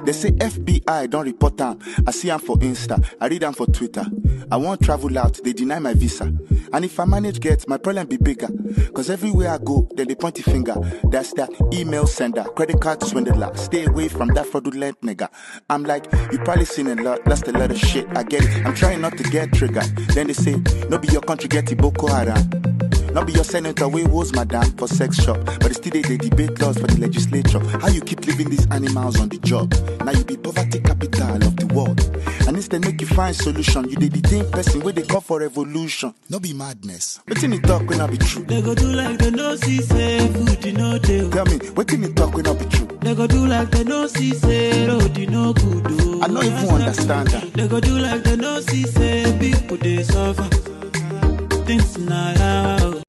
They say FBI don't report them. I see them for Insta, I read them for Twitter. I won't travel out, they deny my visa. And if I manage get, my problem be bigger. Cause everywhere I go, then they point the finger. That's that email sender, credit card swindler. Stay away from that fraudulent nigga. I'm like, you probably seen a lot, lost a lot of shit. I get it, I'm trying not to get triggered. Then they say, no be your country get the Boko Haram. Not be your senator, we was madam for sex shop. But still they debate laws for the legislature. How you keep leaving these animals on the job? Now you be poverty capital of the world. And instead make you find solution. You the detain person where they call for revolution. No be madness. What in the talk when I be true? They go do like they no see say food you no dey. Tell me, what in the talk when I be true? They go do like they no see say road you no good do. I don't even understand that. They go do like they no see say people they suffer. Things not how.